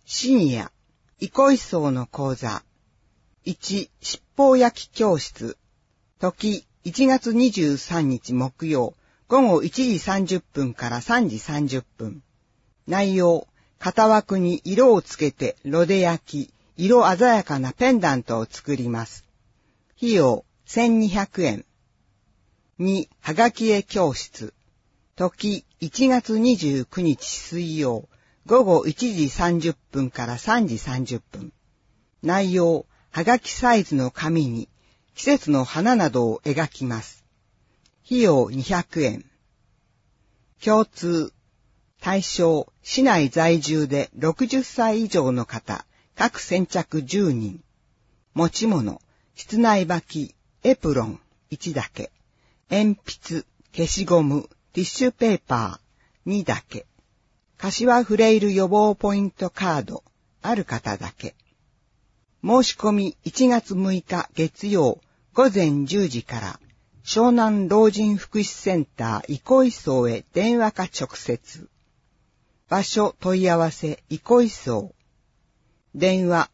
深夜、憩い荘の講座。1、七宝焼き教室。時、1月23日木曜、午後1時30分から3時30分。内容、型枠に色をつけて炉で焼き、色鮮やかなペンダントを作ります。費用、1200円。2、はがき絵教室。時、1月29日水曜、午後1時30分から3時30分。内容、はがきサイズの紙に季節の花などを描きます。費用200円。共通、対象、市内在住で60歳以上の方、各先着10人。持ち物、室内履き、エプロン、1だけ。鉛筆、消しゴム、ティッシュペーパー、2だけ。柏フレイル予防ポイントカード、ある方だけ。申し込み1月6日月曜午前10時から、湘南老人福祉センター憩い荘へ電話か直接。場所問い合わせ憩い荘。電話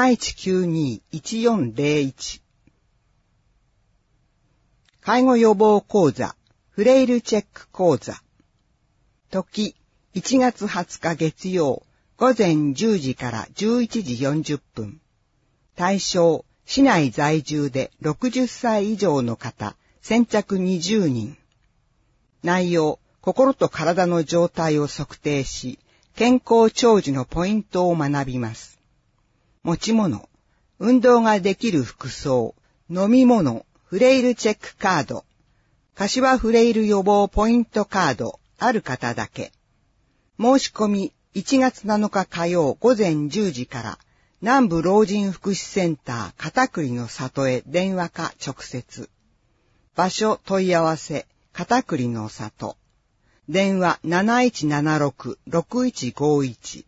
7192-1401。介護予防講座、フレイルチェック講座。時、1月20日月曜、午前10時から11時40分。対象、市内在住で60歳以上の方、先着20人。内容、心と体の状態を測定し、健康長寿のポイントを学びます。持ち物、運動ができる服装、飲み物、フレイルチェックカード、柏フレイル予防ポイントカード、ある方だけ。申し込み1月7日火曜午前10時から南部老人福祉センター片栗の里へ電話か直接。場所問い合わせ片栗の里。電話 7176-6151。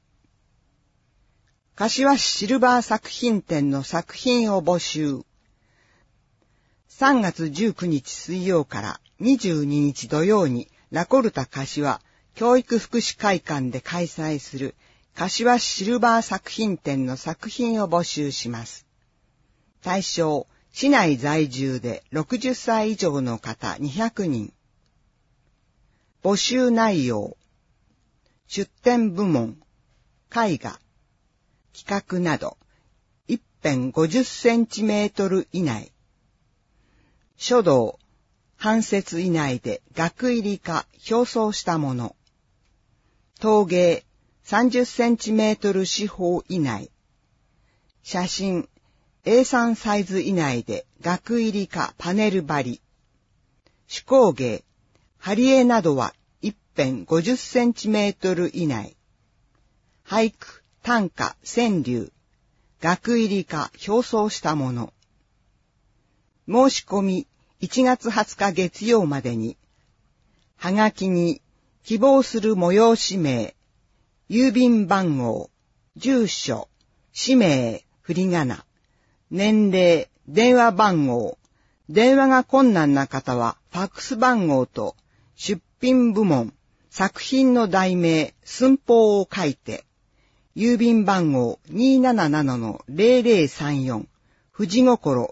柏市シルバー作品展の作品を募集。3月19日水曜から22日土曜にラコルタ柏教育福祉会館で開催する柏市シルバー作品展の作品を募集します。対象、市内在住で60歳以上の方200人。募集内容、出展部門、絵画、企画など、一辺50センチメートル以内。書道、半節以内で額入りか表装したもの。陶芸、30センチメートル四方以内。写真、A3 サイズ以内で額入りかパネル張り。手工芸、貼り絵などは一辺50センチメートル以内。俳句、短歌、川柳、額入りか表装したもの。申し込み1月20日月曜までに、はがきに希望する催し名、郵便番号、住所、氏名、振り仮名、年齢、電話番号、電話が困難な方はファックス番号と出品部門、作品の題名、寸法を書いて、郵便番号 277-0034 富士心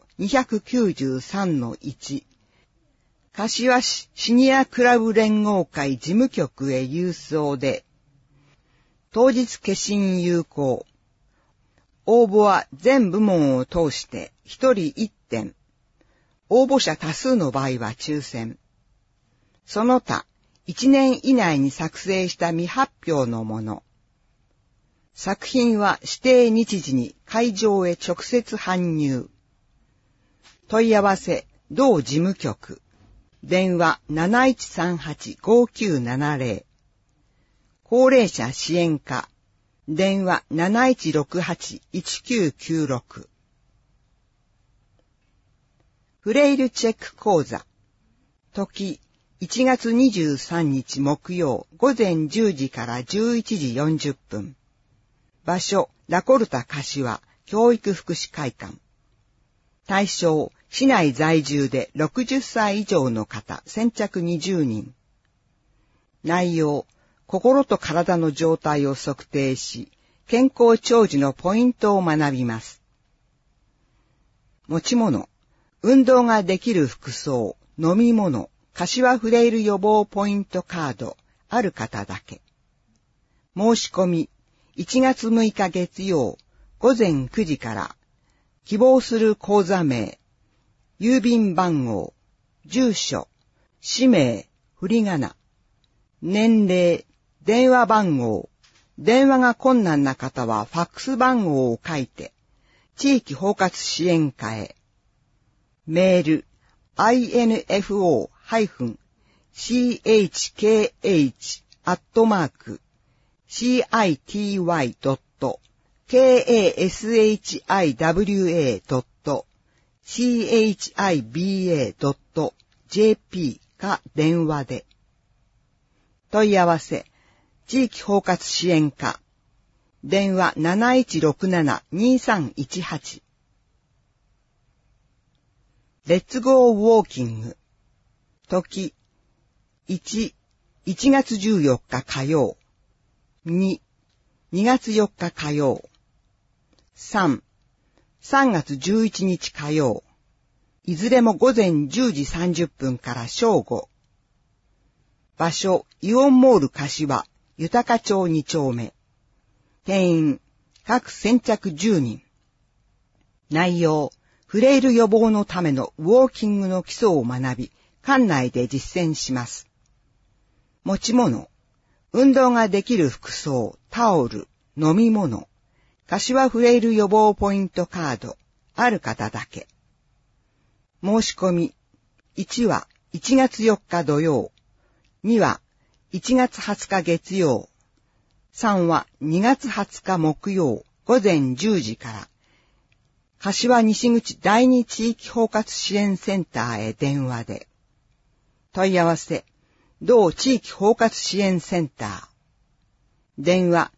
293-1 柏市シニアクラブ連合会事務局へ郵送で、当日消印有効。応募は全部門を通して1人1点。応募者多数の場合は抽選。その他、1年以内に作成した未発表のもの。作品は指定日時に会場へ直接搬入。問い合わせ、同事務局。電話 7138-5970。高齢者支援課。電話 7168-1996。フレイルチェック講座。時、1月23日木曜午前10時から11時40分。場所、ラコルタ柏教育福祉会館。対象、市内在住で60歳以上の方、先着20人。内容、心と体の状態を測定し、 健康長寿のポイントを学びます。持ち物、運動ができる服装、飲み物、柏フレイル予防ポイントカード、ある方だけ。申し込み、1月6日月曜、午前9時から、希望する口座名、郵便番号、住所、氏名、振り仮名、年齢、電話番号、電話が困難な方はファックス番号を書いて、地域包括支援課へ。メール、info-city-khiwa.chiba.jp か電話で。問い合わせ、地域包括支援課。電話 7167-2318。レッツゴーウォーキング。時、1、1月14日火曜。2、2月4日火曜。3、3月11日火曜。いずれも午前10時30分から正午。場所、イオンモール柏、豊町2丁目。定員、各先着10人。内容、フレイル予防のためのウォーキングの基礎を学び、館内で実践します。持ち物、運動ができる服装、タオル、飲み物、柏フレイル予防ポイントカード、ある方だけ。申し込み、1は1月4日土曜、2は1月20日月曜、3は2月20日木曜午前10時から、柏西口第二地域包括支援センターへ電話で。問い合わせ、同地域包括支援センター。電話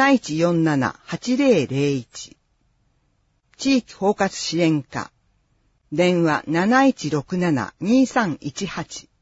7147-8001。地域包括支援課。電話 7167-2318。